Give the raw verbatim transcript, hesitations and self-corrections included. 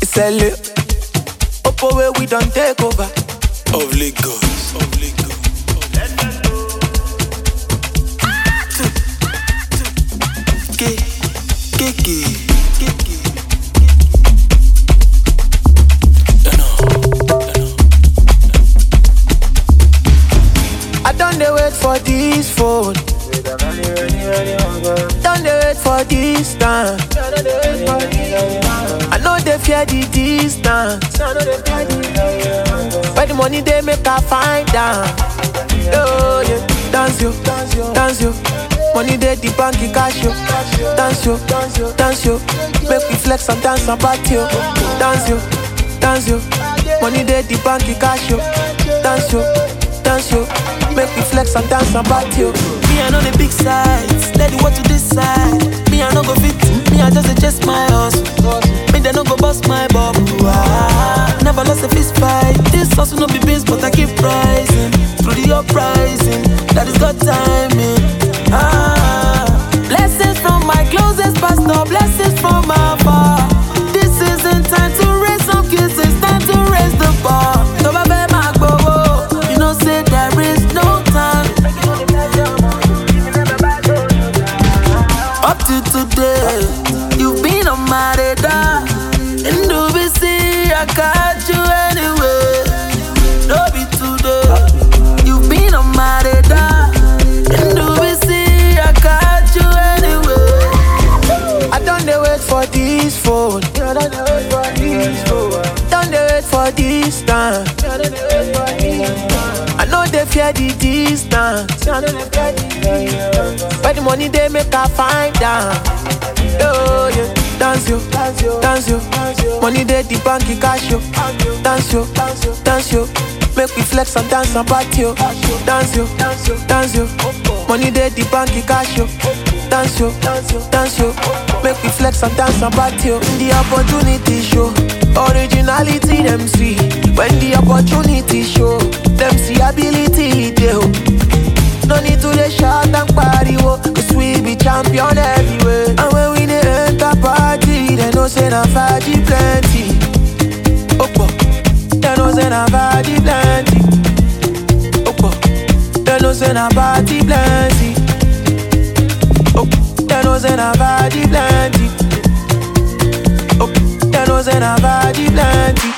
Sell it. Oppo where we don't take over. Of Lagos, of Lagos. Kiki, Kiki, Kiki. I don't dey wait for this phone. Don't dey wait for this time. I know they fear the distance. Where the money they make I find down. Oh yeah, dance yo, dance yo. Money they the bank cash yo. Dance yo, dance yo. Make me flex and dance and party yo. Dance yo, dance yo. Money they the bank cash yo. Dance yo, dance yo. Make me flex and dance and party yo. Me I know the big sides, let the world to this side. Me I no go fit, me I just adjust my hustle. Me they no go bust my bubble. Ah, never lost a fist fight. This hustle no be beans, but I keep rising through the uprising. That is God timing. Ah, blessings from my closest pastor, blessings from my far. This isn't time to raise some kids, it's time to raise the bar. So baby, my go, you know say there is no time. Up to today, you've been on my radar. And do we see I got you anyway? No be today, you've been on my radar. And do we see I got you anyway? I don't dey wait for this phone. Don't dey wait for this time. I know they fear the distance. Where the money they make I find down. Oh yeah, dance yo, dance yo. Money they the bank cash yo. Dance yo, dance yo. Make me flex and dance and party yo. Dance yo, dance yo. Money they the bank cash yo. Dance yo, dance yo. Make me flex and dance and party yo. The opportunity show, originality them see. When the opportunity show, them see ability dey. No need to dey shout and party wo, cause we be champion everywhere. And when we dey enter party, they know say na faji plenty. Oppo, they know say na faji plenty. Oppo, they know say na party plenty. Oppo, they know say na faji plenty. Oppo, they know say na faji plenty.